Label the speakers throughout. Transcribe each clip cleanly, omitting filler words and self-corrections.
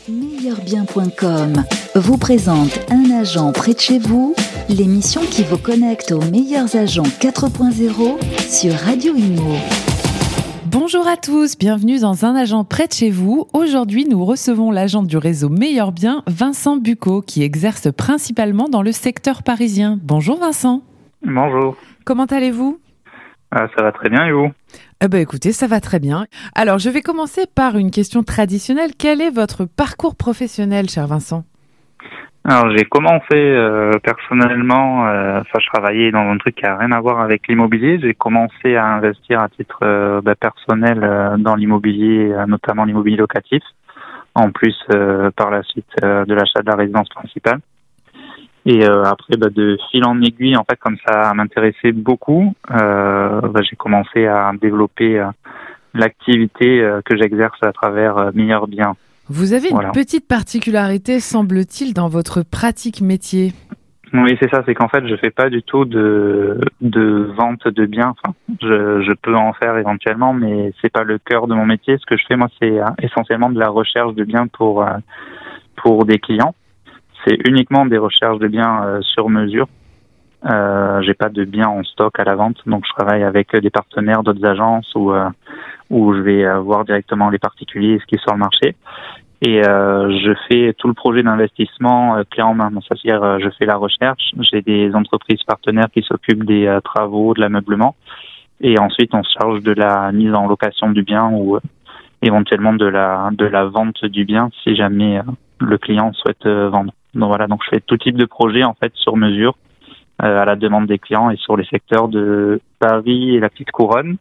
Speaker 1: Meilleurbien.com vous présente Un agent près de chez vous, l'émission qui vous connecte aux meilleurs agents 4.0 sur Radio Imo.
Speaker 2: Bonjour à tous, bienvenue dans Un agent près de chez vous. Aujourd'hui, nous recevons l'agent du réseau Meilleurbien, Vincent Bucco, qui exerce principalement dans le secteur parisien. Bonjour Vincent.
Speaker 3: Bonjour.
Speaker 2: Comment allez-vous ?
Speaker 3: Ça va très bien et vous ?
Speaker 2: Écoutez, ça va très bien. Alors, je vais commencer par une question traditionnelle. Quel est votre parcours professionnel, cher Vincent ?
Speaker 3: Alors, j'ai commencé personnellement, je travaillais dans un truc qui a rien à voir avec l'immobilier. J'ai commencé à investir à titre personnel dans l'immobilier, notamment l'immobilier locatif. En plus, par la suite de l'achat de la résidence principale. Et après, de fil en aiguille, en fait, comme ça m'intéressait beaucoup, j'ai commencé à développer l'activité que j'exerce à travers Meilleurbien.
Speaker 2: Vous avez une petite particularité, semble-t-il, dans votre pratique métier.
Speaker 3: Oui, c'est ça. C'est qu'en fait, je fais pas du tout de vente de biens. Enfin, je peux en faire éventuellement, mais c'est pas le cœur de mon métier. Ce que je fais, moi, c'est essentiellement de la recherche de biens pour des clients. C'est uniquement des recherches de biens sur mesure. J'ai pas de biens en stock à la vente, donc je travaille avec des partenaires d'autres agences où je vais voir directement les particuliers ce qui est sur le marché. Et je fais tout le projet d'investissement clé en main. Donc, c'est-à-dire, je fais la recherche. J'ai des entreprises partenaires qui s'occupent des travaux, de l'ameublement, et ensuite on se charge de la mise en location du bien ou éventuellement de la vente du bien si jamais le client souhaite vendre. Donc voilà, donc je fais tout type de projet en fait sur mesure à la demande des clients et sur les secteurs de Paris et la Petite Couronne,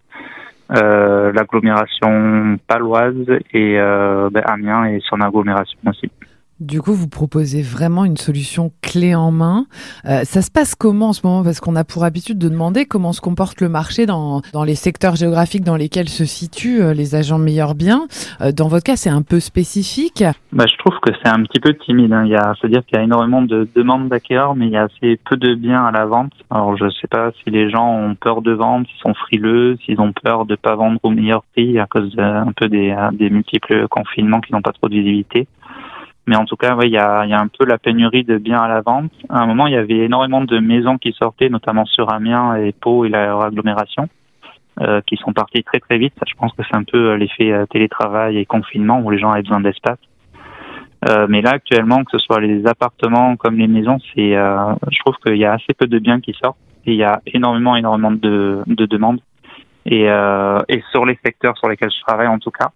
Speaker 3: l'agglomération paloise et Amiens et son agglomération aussi.
Speaker 2: Du coup, vous proposez vraiment une solution clé en main. Ça se passe comment en ce moment ? Parce qu'on a pour habitude de demander comment se comporte le marché dans les secteurs géographiques dans lesquels se situent les agents Meilleurbien. Dans votre cas, c'est un peu spécifique.
Speaker 3: Je trouve que c'est un petit peu timide. C'est-à-dire qu'il y a énormément de demandes d'acquéreurs, mais il y a assez peu de biens à la vente. Alors, je ne sais pas si les gens ont peur de vendre, s'ils sont frileux, s'ils ont peur de ne pas vendre au meilleur prix à cause un peu des multiples confinements qui n'ont pas trop de visibilité. Mais en tout cas, il y a un peu la pénurie de biens à la vente. À un moment, il y avait énormément de maisons qui sortaient, notamment sur Amiens et Pau et leur agglomération, qui sont parties très très vite. Je pense que c'est un peu l'effet télétravail et confinement où les gens avaient besoin d'espace. Mais là, actuellement, que ce soit les appartements comme les maisons, je trouve qu'il y a assez peu de biens qui sortent et il y a énormément de demandes. Et sur les secteurs sur lesquels je travaille, en tout cas,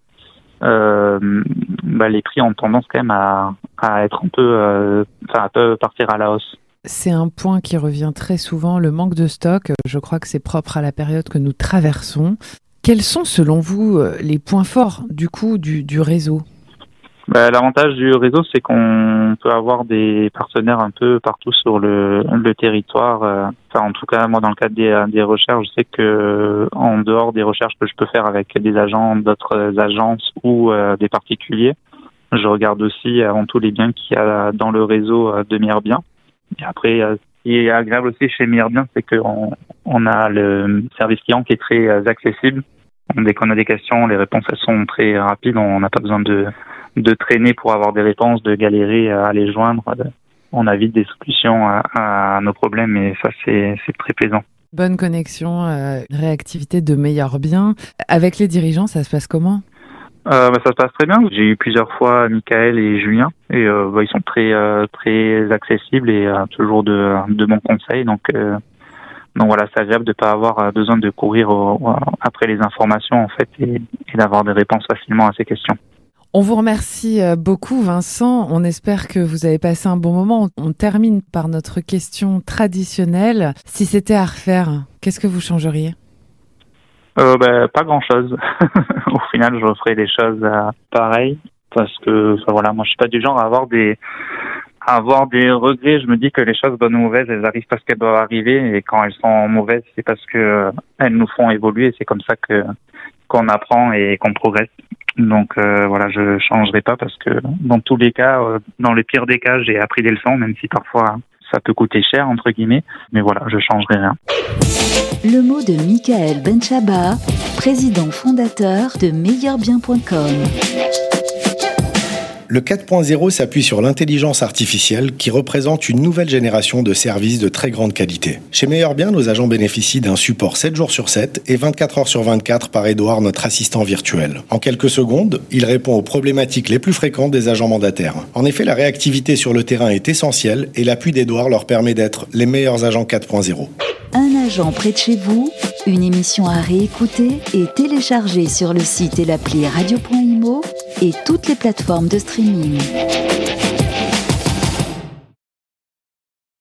Speaker 3: les prix ont tendance quand même à être un peu partir à la hausse.
Speaker 2: C'est un point qui revient très souvent, le manque de stock. Je crois que c'est propre à la période que nous traversons. Quels sont selon vous les points forts du coup du réseau ?
Speaker 3: L'avantage du réseau, c'est qu'on peut avoir des partenaires un peu partout sur le territoire. En tout cas, moi, dans le cadre des recherches, je sais que en dehors des recherches que je peux faire avec des agents d'autres agences ou des particuliers, je regarde aussi avant tout les biens qu'il y a dans le réseau de Meilleurbien. Et après, ce qui est agréable aussi chez Meilleurbien, c'est qu'on a le service client qui est très accessible. Dès qu'on a des questions, les réponses elles sont très rapides. On n'a pas besoin de traîner pour avoir des réponses, de galérer à les joindre. On a vite des solutions à nos problèmes et ça, c'est très plaisant.
Speaker 2: Bonne connexion, réactivité de Meilleurbien. Avec les dirigeants, ça se passe comment ?
Speaker 3: Ça se passe très bien. J'ai eu plusieurs fois Michael et Julien et ils sont très très accessibles et toujours de bons conseils. Donc voilà, c'est agréable de pas avoir besoin de courir après les informations en fait et d'avoir des réponses facilement à ces questions.
Speaker 2: On vous remercie beaucoup Vincent, on espère que vous avez passé un bon moment. On termine par notre question traditionnelle. Si c'était à refaire, qu'est-ce que vous changeriez ?
Speaker 3: Pas grand-chose. Au final, je referais des choses pareilles parce que moi je suis pas du genre à avoir des regrets. Je me dis que les choses bonnes ou mauvaises, elles arrivent parce qu'elles doivent arriver et quand elles sont mauvaises, c'est parce que elles nous font évoluer. C'est comme ça qu'on apprend et qu'on progresse. Donc je changerai pas parce que dans tous les cas, dans le pire des cas, j'ai appris des leçons, même si parfois ça peut coûter cher entre guillemets. Mais voilà, je changerai rien.
Speaker 1: Le mot de Michael Benchaba, président fondateur de Meilleurbien.com.
Speaker 4: Le 4.0 s'appuie sur l'intelligence artificielle qui représente une nouvelle génération de services de très grande qualité. Chez Meilleur Bien, nos agents bénéficient d'un support 7 jours sur 7 et 24 heures sur 24 par Édouard, notre assistant virtuel. En quelques secondes, il répond aux problématiques les plus fréquentes des agents mandataires. En effet, la réactivité sur le terrain est essentielle et l'appui d'Édouard leur permet d'être les meilleurs agents 4.0.
Speaker 1: Un agent près de chez vous, une émission à réécouter et télécharger sur le site et l'appli radio.imo et toutes les plateformes de streaming.